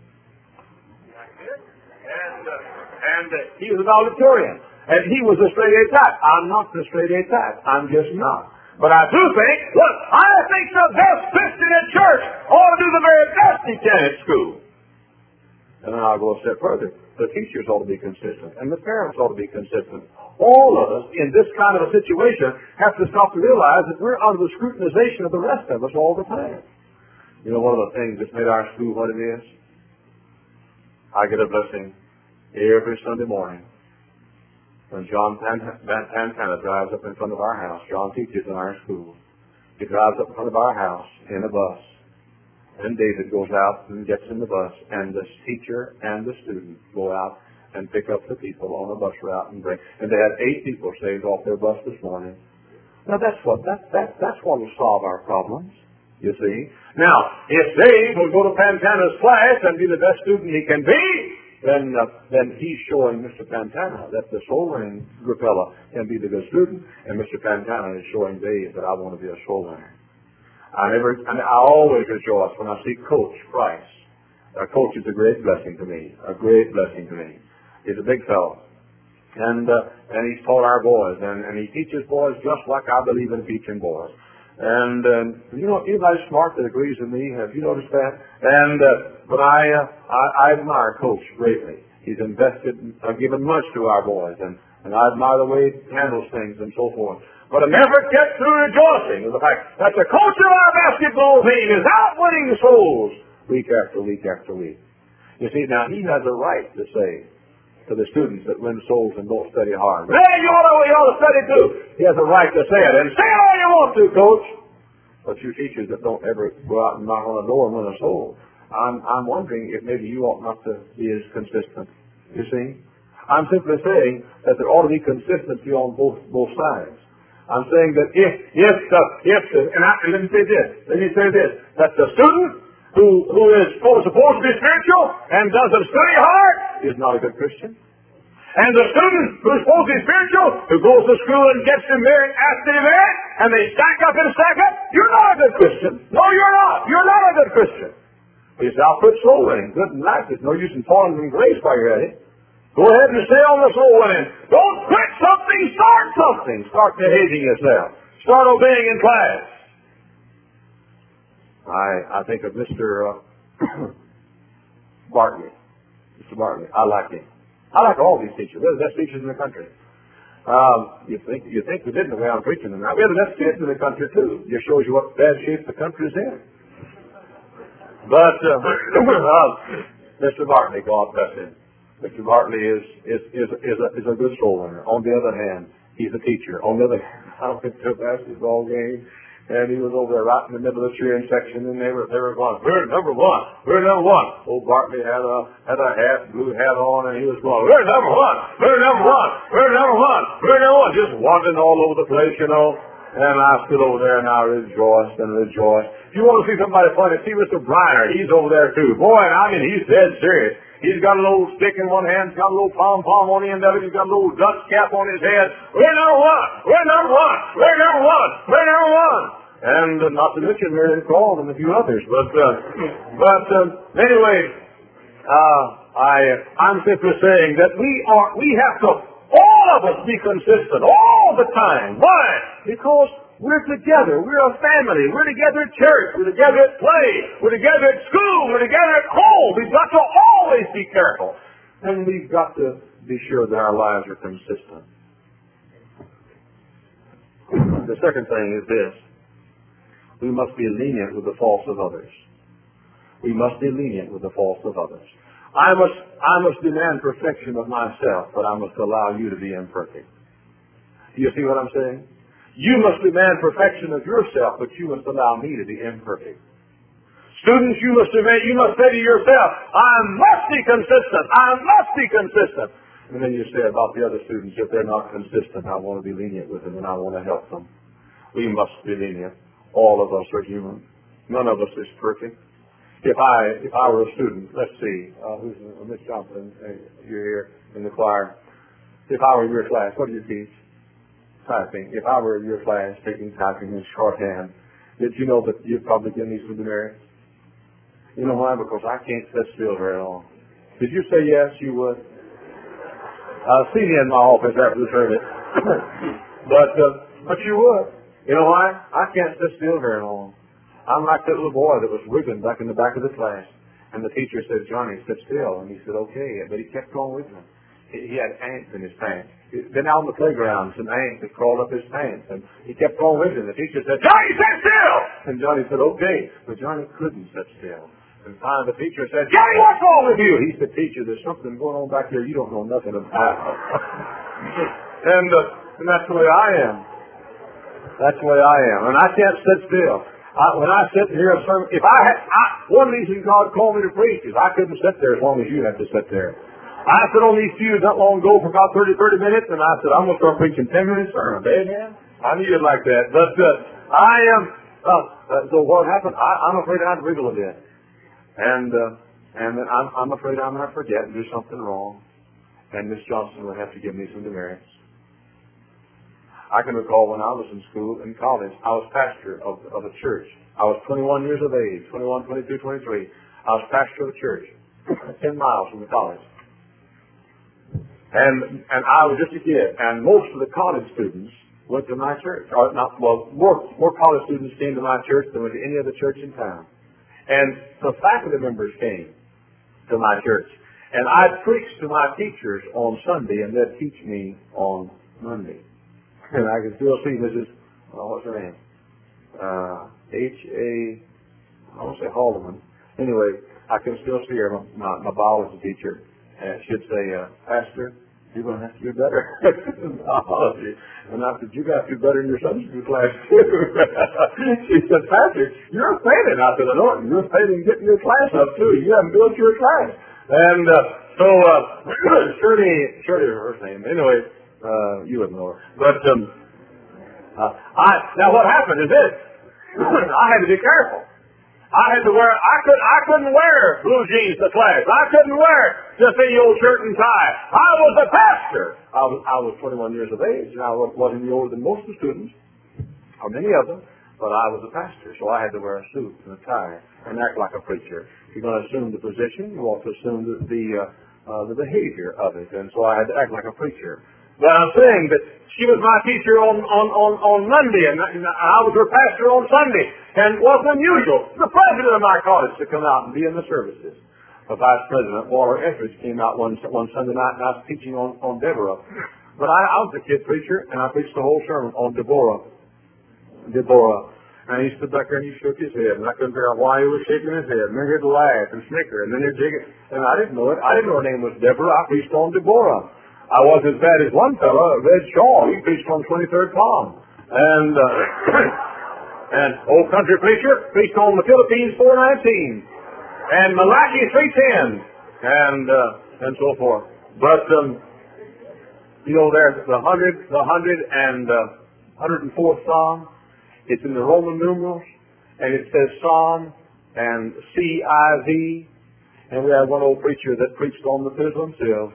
like this. And, uh, and uh, he was a valedictorian. And he was a straight A type. I'm not the straight A type. I'm just not. But I do think, look, I think the best Christian in church ought to do the very best he can at school. And then I'll go a step further. The teachers ought to be consistent. And the parents ought to be consistent. All of us in this kind of a situation have to stop to realize that we're under the scrutinization of the rest of us all the time. You know, one of the things that's made our school what it is? I get a blessing every Sunday morning when John Pantana drives up in front of our house. John teaches in our school. He drives up in front of our house in a bus. And David goes out and gets in the bus, and the teacher and the student go out and pick up the people on the bus route and bring. And they had eight people saved off their bus this morning. Now that's what that that that's what will solve our problems. You see. Now, if Dave will go to Pantana's class and be the best student he can be, then uh, then he's showing Mister Pantana that the soul winning fella can be the good student, and Mister Pantana is showing Dave that I want to be a soul winner. I never, and I always rejoice when I see Coach Price. Uh, Coach is a great blessing to me, a great blessing to me. He's a big fellow, and uh, and he's taught our boys, and, and he teaches boys just like I believe in teaching boys. And um, you know, anybody smart that agrees with me, have you noticed that? And uh, but I, uh, I I admire Coach greatly. He's invested, uh, given much to our boys, and and I admire the way he handles things and so forth. But I never get through rejoicing with the fact that the coach of our basketball team is out winning souls week after week after week. You see, now he has a right to say to the students that win souls and don't study hard, hey, you ought to, you ought to study too. He has a right to say it, and say it all you want to, Coach. But you teachers that don't ever go out and knock on a door and win a soul, I'm, I'm wondering if maybe you ought not to be as consistent. You see? I'm simply saying that there ought to be consistency on both both sides. I'm saying that if, if, the, if, the, and, I, and let me say this, let me say this, that the student who, who is supposed to be spiritual and doesn't study hard is not a good Christian. And the student who's supposed to be spiritual, who goes to school and gets to married after they marry, and they stack up and stack up, you're not a good Christian. No, you're not. You're not a good Christian. He says, I'll quit soul winning. Good and nice. There's no use in falling from grace while you're at it. Go ahead and stay on the soul winning. Don't quit something, start something. Start behaving yourself. Start obeying in class. I I think of Mister Uh, Bartley. Mister Bartley. I like him. I like all these teachers. They're the best teachers in the country. Um, you think you think we didn't the way I'm preaching them now. We're the best kids in the country too. Just shows you what bad shape the country's in. But uh, uh, Mister Bartley, God bless him. Mister Bartley is is is is a, is a good soul winner. On the other hand, he's a teacher. On the other hand, I went to a basketball game, and he was over there right in the middle of the cheering section, and they were they were going, we're number one, we're number one. Old Bartley had a had a hat, blue hat on, and he was going, we're number one, we're number one, we're number one, we're number one, just wandering all over the place, you know. And I stood over there and I rejoiced and rejoiced. If you want to see somebody funny, see Mister Briner. He's over there too. Boy, I mean, he's dead serious. He's got a little stick in one hand, he's got a little pom-pom on the end of it, he's got a little dust cap on his head. We're number one! We're number one! We're number one! We're number one! And uh, not to mention Marion Crawl and a few others. But, uh, but uh, anyway, uh, I, I'm simply saying that we are, we have to, all of us be consistent all the time. Why? Because we're together. We're a family. We're together at church. We're together at play. We're together at school. We're together at home. We've got to always be careful. And we've got to be sure that our lives are consistent. The second thing is this. We must be lenient with the faults of others. We must be lenient with the faults of others. I must, I must demand perfection of myself, but I must allow you to be imperfect. Do you see what I'm saying? You must demand perfection of yourself, but you must allow me to be imperfect. Students, you must admit, you must say to yourself, I must be consistent. I must be consistent. And then you say about the other students, if they're not consistent, I want to be lenient with them and I want to help them. We must be lenient. All of us are human. None of us is perfect. If I if I were a student, let's see, uh, who's uh, Miss Johnson, uh, you're here in the choir. If I were in your class, what do you teach? Typing. If I were in your class taking typing in shorthand, did you know that you'd probably give me some demerits? You know why? Because I can't sit still very long. Did you say yes, you would? Uh, see me in my office after the service. but, uh, but you would. You know why? I can't sit still very long. I'm like that little boy that was wiggling back in the back of the class. And the teacher said, Johnny, sit still. And he said, okay. But he kept on wiggling. He, he had ants in his pants. Then out on the playground, some ants had crawled up his pants. And he kept on wiggling. The teacher said, Johnny, sit still! And Johnny said, okay. But Johnny couldn't sit still. And finally the teacher said, Johnny, what's wrong with you? He said, teacher, there's something going on back there you don't know nothing about. and, uh, and that's the way I am. That's the way I am. And I can't sit still. I, when I sit and hear a sermon, if I had, I, one reason God called me to preach is I couldn't sit there as long as you had to sit there. I sat on these pews not long ago for about thirty, thirty minutes, and I said, I'm going to start preaching ten minutes sermon. Amen? I knew it like that. But uh, I am, uh, uh, so what happened, I, I'm afraid I'd wriggle a bit. And, uh, and I'm, I'm afraid I'm going to forget and do something wrong. And Miss Johnson would have to give me some demerits. I can recall when I was in school, in college, I was pastor of, of a church. I was twenty-one years of age, twenty-one, twenty-two, twenty-three. I was pastor of a church, ten miles from the college. And and I was just a kid, and most of the college students went to my church. Or not, well, more, more college students came to my church than went to any other church in town. And the faculty members came to my church. And I'd preach to my teachers on Sunday, and they'd teach me on Monday. And I can still see Missus Oh, what's her name? Uh, H A I won't say Haldeman. Anyway, I can still see her, my, my biology teacher. And she'd say, uh, Pastor, you're going to have to do better in biology. And I said, you got to do better in your Sunday school class, too. She said, Pastor, you're failing. I said, no, you're failing getting your class up, too. You haven't built your class. And uh, so, uh, Shirley, Shirley was her name. Anyway, Uh, you wouldn't know her. But, um, uh, I, now what happened is this. I had to be careful. I had to wear, I could, I couldn't wear blue jeans to class. I couldn't wear just any old shirt and tie. I was a pastor. I was, I was twenty-one years of age, and I wasn't any older than most of the students, or many of them, but I was a pastor, so I had to wear a suit and a tie and act like a preacher. If you're going to assume the position, you also assume the, the, uh, uh, the behavior of it, and so I had to act like a preacher. But I'm saying that she was my teacher on, on, on, on Monday, and I was her pastor on Sunday. And it wasn't unusual. The president of my college to come out and be in the services. The vice president, Walter Etheridge, came out one, one Sunday night, and I was teaching on, on Deborah. But I, I was a kid preacher, and I preached the whole sermon on Deborah. Deborah. And he stood back there and he shook his head, and I couldn't figure out why he was shaking his head. And then he'd laugh and snicker, and then he'd jig it. And I didn't know it. I didn't know her name was Deborah. I preached on Deborah. I wasn't as bad as one fellow, Red Shaw. He preached on twenty-third Psalm. And, uh, and old country preacher preached on the Philippines four nineteen. And Malachi three ten. And, uh, and so forth. But, um, you know, there's the hundred, the hundred and, uh, hundred and fourth Psalm. It's in the Roman numerals. And it says Psalm and C I V. And we had one old preacher that preached on the Pisgah himself.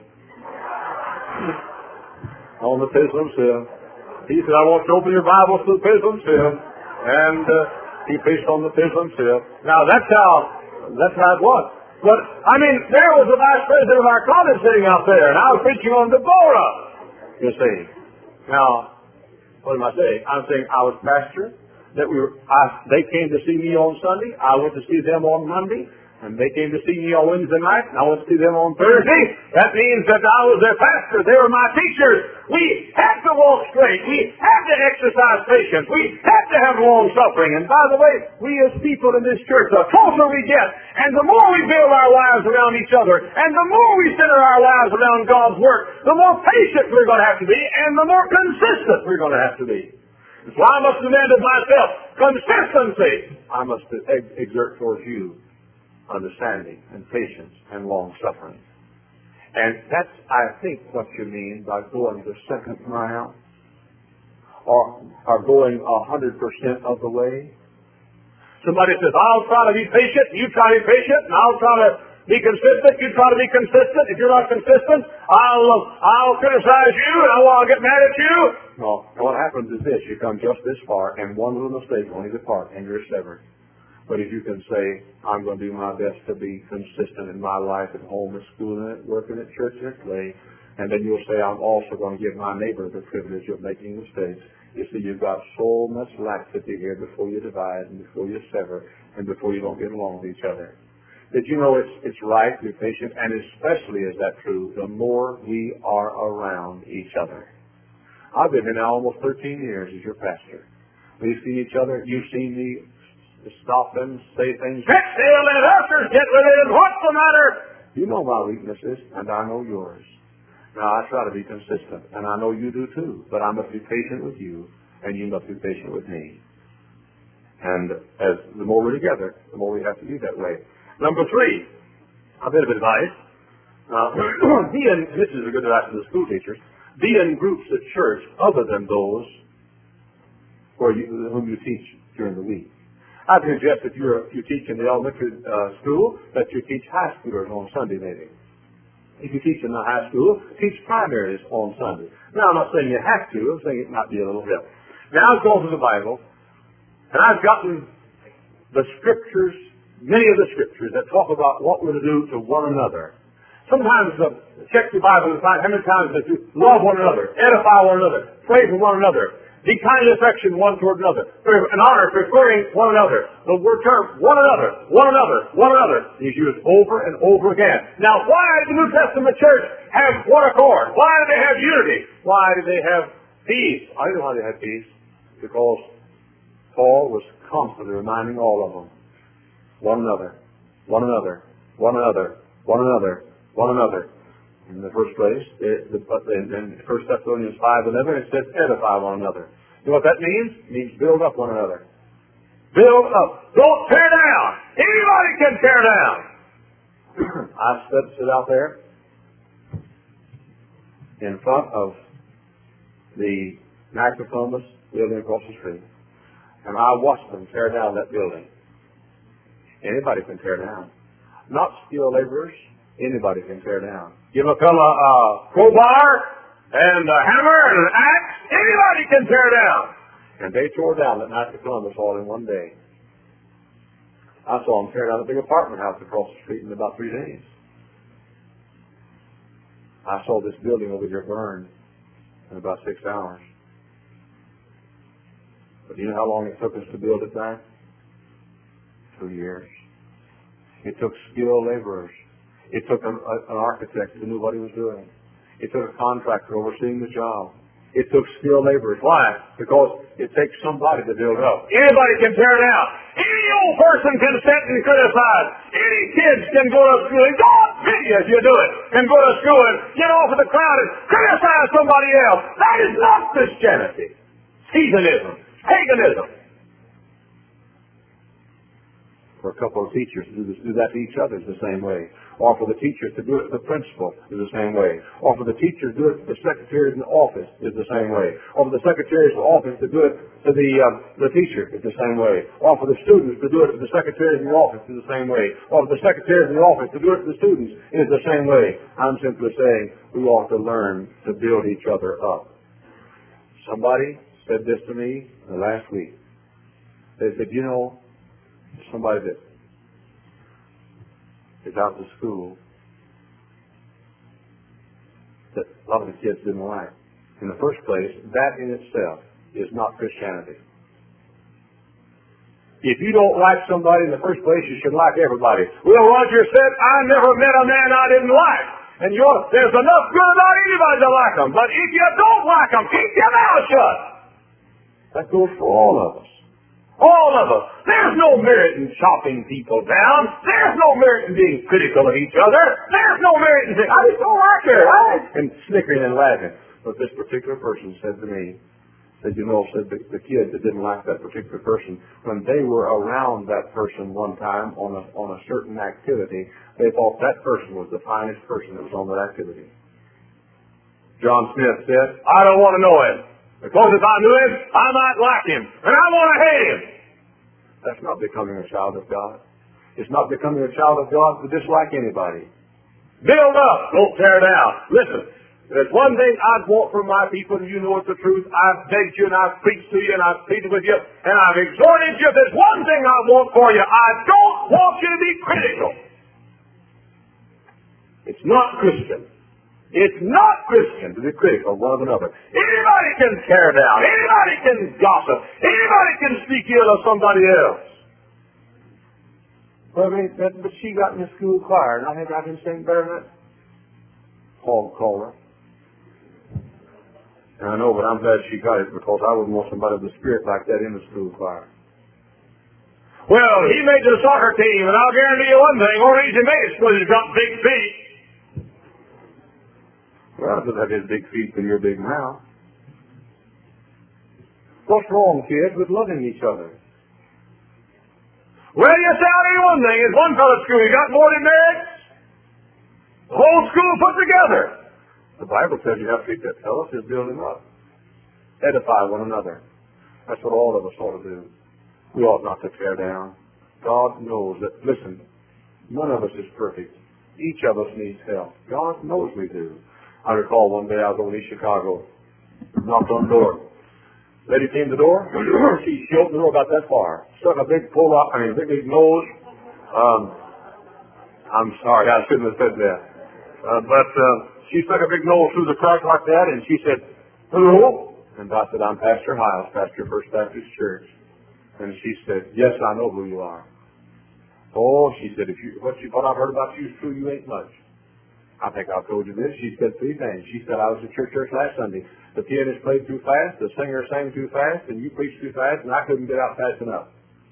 On the Pisgah himself. He said, I want you to open your Bibles to the Pisgah himself. And uh, he preached on the Pisgah himself. Now that's how, that's how it was. But, I mean, there was the vice president of our college sitting out there, and I was preaching on Deborah, you see. Now, what am I saying? I'm saying I was pastor, that we were, I, they came to see me on Sunday, I went to see them on Monday, and they came to see me on Wednesday night, and I went to see them on Thursday. That means that I was their pastor. They were my teachers. We had to walk straight. We had to exercise patience. We had to have long suffering. And by the way, we as people in this church, the closer we get, and the more we build our lives around each other, and the more we center our lives around God's work, the more patient we're going to have to be, and the more consistent we're going to have to be. So I must demand of myself consistency. I must ex- exert towards you understanding and patience and long-suffering. And that's, I think, what you mean by going the second mile, or, or going a hundred percent of the way. Somebody says, I'll try to be patient, you try to be patient, and I'll try to be consistent, you try to be consistent. If you're not consistent, I'll I'll criticize you, and I'll get mad at you. No, what happens is this, you come just this far, and one little mistake only depart, and you're severed. But if you can say, I'm going to do my best to be consistent in my life at home, at school, and at work, and at church, and at play, and then you'll say, I'm also going to give my neighbor the privilege of making mistakes. You see, you've got so much laxity here before you divide, and before you sever, and before you don't get along with each other. Did you know it's it's right to be patient, and especially is that true the more we are around each other. I've been here now almost thirteen years as your pastor. We've seen each other. You've seen me stop them, say things. Get still and ushers, get rid of it. What's the matter? You know my weaknesses, and I know yours. Now, I try to be consistent, and I know you do too, but I must be patient with you, and you must be patient with me. And as the more we're together, the more we have to be that way. Number three, a bit of advice. Uh, be in, this is a good advice to the school teachers, be in groups at church other than those where you, whom you teach during the week. I suggest if, you're, if you teach in the elementary uh, school, that you teach high schoolers on Sunday maybe. If you teach in the high school, teach primaries on Sunday. Now, I'm not saying you have to. I'm saying it might be a little help. Now, I've gone to the Bible, and I've gotten the scriptures, many of the scriptures that talk about what we're to do to one another. Sometimes uh, check the Bible and find how many times that you love one another, edify one another, pray for one another, be kind of affection one toward another, an honor, preferring one another. The word term, one another, one another, one another, is used over and over again. Now, why did the New Testament church have one accord? Why did they have unity? Why did they have peace? I know why they had peace. Because Paul was constantly reminding all of them, one another, one another, one another, one another, one another. In the first place, it, the, in First Thessalonians five eleven, it says edify one another. You know what that means? It means build up one another. Build up. Don't tear down. Anybody can tear down. I stood sit out there in front of the Niagara Columbus building across the street, and I watched them tear down that building. Anybody can tear down. Not skilled laborers. Anybody can tear down. Give a fellow a crowbar and a hammer and an axe. Anybody can tear down. And they tore down that Niagara Columbus all in one day. I saw them tear down a big apartment house across the street in about three days. I saw this building over here burn in about six hours. But do you know how long it took us to build it back? Two years. It took skilled laborers. It took an, an architect who knew what he was doing. It took a contractor overseeing the job. It took skilled laborers. Why? Because it takes somebody to build up. Anybody can tear down. Any old person can sit and criticize. Any kids can go to school and God pity as you do it, and go to school and get off of the crowd and criticize somebody else. That is not Christianity. Heathenism. Paganism. For a couple of teachers to do, this, do that to each other is the same way. Or for the teachers to do it to the principal is the same way. Or for the teachers to do it to the secretaries in the office is the same way. Or for the secretaries in the office to do it to the um, the teacher is the same way. Or for the students to do it to the secretaries in the office is the same way. Or for the secretaries in the office to do it to the students is the same way. I'm simply saying we ought to learn to build each other up. Somebody said this to me the last week. They said, you know, somebody that is out to school that a lot of the kids didn't like. In the first place, that in itself is not Christianity. If you don't like somebody in the first place, you should like everybody. Will Rogers said, I never met a man I didn't like. And you're, there's enough good about anybody to like them. But if you don't like them, keep your mouth shut. That goes for all of us. All of us. There's no merit in chopping people down. There's no merit in being critical of each other. There's no merit in saying, I just don't like her. I... And snickering and laughing. But this particular person said to me, Said, you know, said the, the kids that didn't like that particular person, when they were around that person one time on a on a certain activity, they thought that person was the finest person that was on that activity. John Smith said, I don't want to know him, because if I knew him, I might like him, and I want to hate him. That's not becoming a child of God. It's not becoming a child of God to dislike anybody. Build up, don't tear down. Listen, there's one thing I'd want from my people, and you know it's the truth. I've begged you, and I've preached to you, and I've pleaded with you, and I've exhorted you. There's one thing I want for you. I don't want you to be critical. It's not Christian. It's not Christian to be critical of one another. Anybody can tear down. Anybody can gossip. Anybody can speak ill of somebody else. Well, I mean, that, but she got in the school choir, and I think I can sing better than that. Paul called her. And I know, but I'm glad she got it, because I wouldn't want somebody with a spirit like that in the school choir. Well, he made the soccer team, and I'll guarantee you one thing, only reason he made it was he's got big feet. Well, does have his big feet and your big mouth? What's wrong, kids, with loving each other? Well, you say, I'll tell you one thing. There's one fellow at school, he got more than merits. The whole school put together. The Bible says you have to keep that fellow, just build him up. Edify one another. That's what all of us ought to do. We ought not to tear down. God knows that, listen, none of us is perfect. Each of us needs help. God knows we do. I recall one day I was over in East Chicago, knocked on the door. Lady came to the door. she, she opened the door about that far. Stuck a big pull up, I mean, a big, big nose. Um, I'm sorry, I shouldn't have said that. Uh, but uh, she stuck a big nose through the crack like that, and she said, hello? And I said, I'm Pastor Hiles, pastor of First Baptist Church. And she said, yes, I know who you are. Oh, she said, if you what, you, what I've heard about you is true, you ain't much. I think I've told you this. She said three things. She said, I was at church church last Sunday. The pianist played too fast, the singer sang too fast, and you preached too fast, and I couldn't get out fast enough.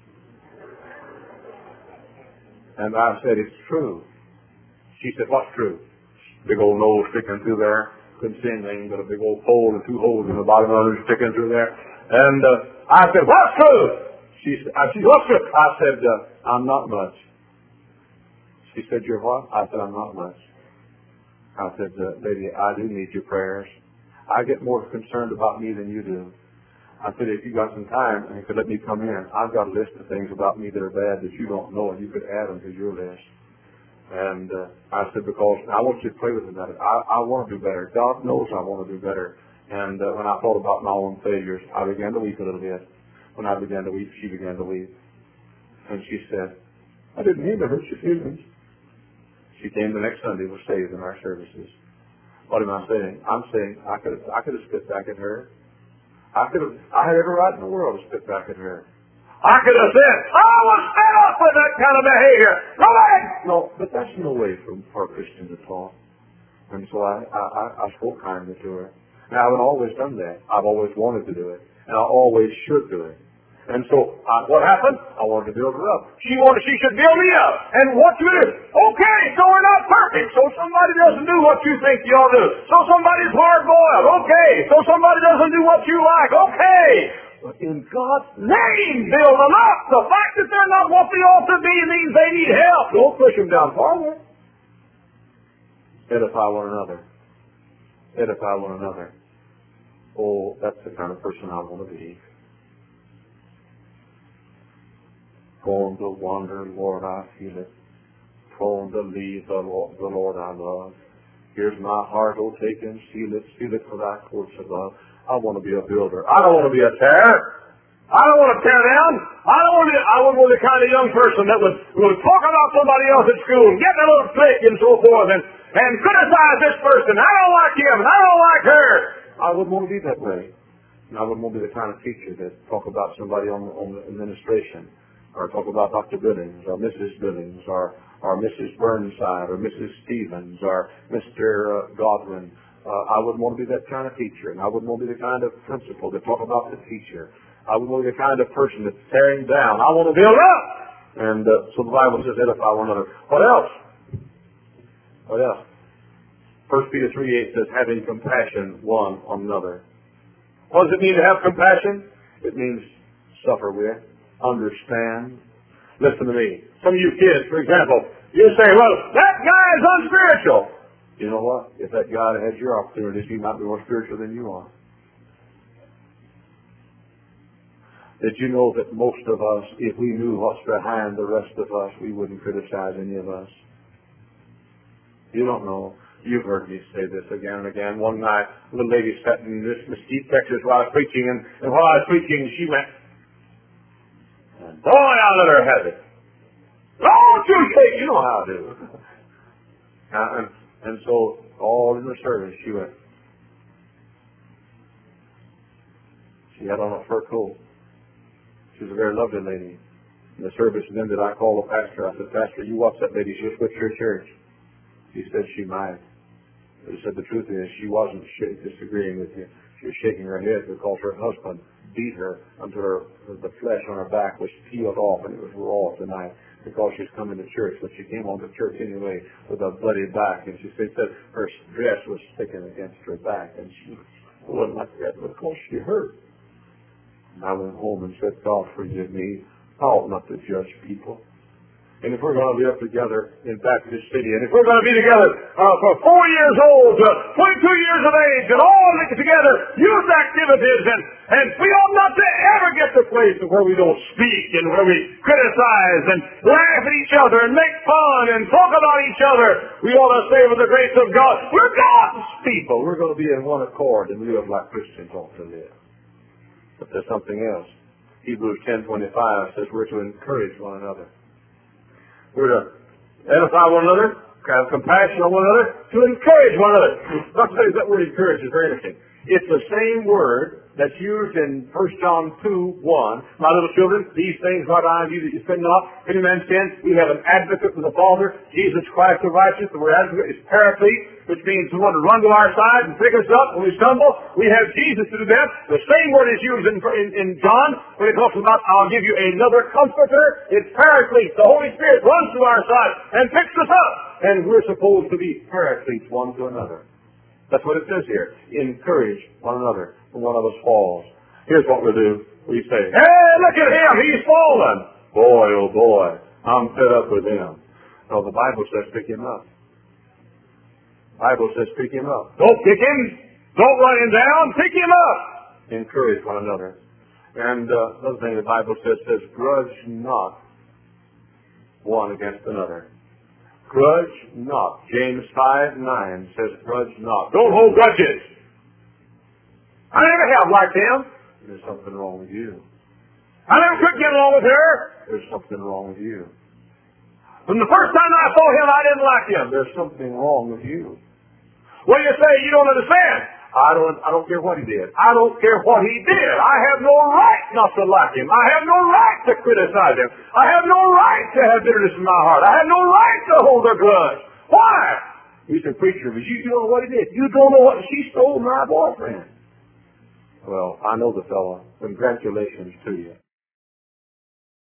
And I said, it's true. She said, what's true? Big old nose sticking through there. Couldn't see anything but a big old hole and two holes in the bottom of it sticking through there. And uh, I said, what's true? She said, I said, what's true? I said, uh, I'm not much. She said, you're what? I said, I'm not much. I said, uh, lady, I do need your prayers. I get more concerned about me than you do. I said, if you got some time and you could let me come in, I've got a list of things about me that are bad that you don't know, and you could add them to your list. And uh, I said, because I want you to pray with me about it. I, I want to do better. God knows I want to do better. And uh, when I thought about my own failures, I began to weep a little bit. When I began to weep, she began to weep. And she said, I didn't mean to hurt your feelings. She came the next Sunday, was saved in our services. What am I saying? I'm saying I could have, I could have spit back at her. I could have, I had every right in the world to spit back at her. I could have said, I was fed up with that kind of behavior. No, no, but that's no way for, for a Christian to talk. And so I, I, I spoke kindly to her. And I haven't always done that. I've always wanted to do it. And I always should do it. And so, uh, what happened? I wanted to build her up. She wanted, she should build me up. And what you do? Okay, so we're not perfect. So somebody doesn't do what you think you ought to do. So somebody's hard-boiled. Okay. So somebody doesn't do what you like. Okay. But in God's name, build them up. The fact that they're not what they ought to be means they need help. Don't push them down farther. Edify one another. Edify one another. Oh, that's the kind of person I want to be. Prone to wander, Lord, I feel it. Prone to leave the Lord, the Lord I love. Here's my heart, oh, take and seal it, seal it for thy courts above. I want to be a builder. I don't want to be a terror. I don't want to tear down. I don't want to. I want to be the kind of young person that would, would talk about somebody else at school and get a little clique and so forth and, and criticize this person. I don't like him and I don't like her. I wouldn't want to be that way. And I wouldn't want to be the kind of teacher that talk about somebody on, on the administration, or talk about Doctor Billings, or Missus Billings, or, or Missus Burnside, or Missus Stevens, or Mister Uh, Godwin. Uh, I wouldn't want to be that kind of teacher, and I wouldn't want to be the kind of principal that talk about the teacher. I wouldn't want to be the kind of person that's tearing down. I want to build up! And uh, so the Bible says, edify one another. What else? What else? First Peter three eight says, having compassion one on another. What does it mean to have compassion? It means suffer with, understand. Listen to me. Some of you kids, for example, you say, well, that guy is unspiritual. You know what? If that God had your opportunities, he might be more spiritual than you are. Did you know that most of us, if we knew what's behind the rest of us, we wouldn't criticize any of us? You don't know. You've heard me say this again and again. One night, a little lady sat in this Mesquite, Texas, while I was preaching, and, and while I was preaching, she went, and boy, I let her have it. Oh, you shake, you know how I do. Uh, and, and so, all in the service, she went. She had on a fur coat. She was a very lovely lady. In the service ended, I called the pastor. I said, Pastor, you watch that lady. She'll quit your church. He said she might. He said the truth is she wasn't disagreeing with you. She was shaking her head because her husband beat her until her, the flesh on her back was peeled off and it was raw tonight because she's coming to church. But she came on to church anyway with a bloody back, and she said that her dress was sticking against her back, and she wasn't like that because she hurt. And I went home and said, God, forgive me. I ought not to judge people. And if we're going to be up together in Baptist City, and if we're going to be together uh, for four years old, uh, twenty-two years of age, and all together, youth activities, and, and we ought not to ever get to a place where we don't speak and where we criticize and laugh at each other and make fun and talk about each other. We ought to say with the grace of God, we're God's people. We're going to be in one accord and live like Christians ought to live. But there's something else. Hebrews ten twenty-five says we're to encourage one another. We're to edify one another, have compassion on one another, to encourage one another. I'll tell you, that word encourage is very interesting. It's the same word that's used in First John two one. My little children, these things write I unto you that you sin not. If any man sins, we have an advocate with the Father, Jesus Christ the righteous. The word advocate is paraclete, which means the one to run to our side and pick us up when we stumble. We have Jesus to do that. The same word is used in, in, in John when it talks about, I'll give you another comforter. It's paraclete. The Holy Spirit runs to our side and picks us up. And we're supposed to be paracletes one to another. That's what it says here. Encourage one another when one of us falls. Here's what we do. We say, hey, look at him. He's fallen. Boy, oh boy. I'm fed up with him. No, the Bible says pick him up. The Bible says pick him up. Don't kick him. Don't run him down. Pick him up. Encourage one another. And uh, another thing the Bible says says grudge not one against another. Grudge not. James five nine says grudge not. Don't hold grudges. I never have liked him. There's something wrong with you. I never could get along with her. There's something wrong with you. From the first time I saw him, I didn't like him. There's something wrong with you. Well, you say you don't understand. I don't, I don't care what he did. I don't care what he did. I have no right not to like him. I have no right to criticize him. I have no right to have bitterness in my heart. I have no right to hold a grudge. Why? He's a preacher, but you, you don't know what he did. You don't know what she stole my boyfriend. Well, I know the fellow. Congratulations to you.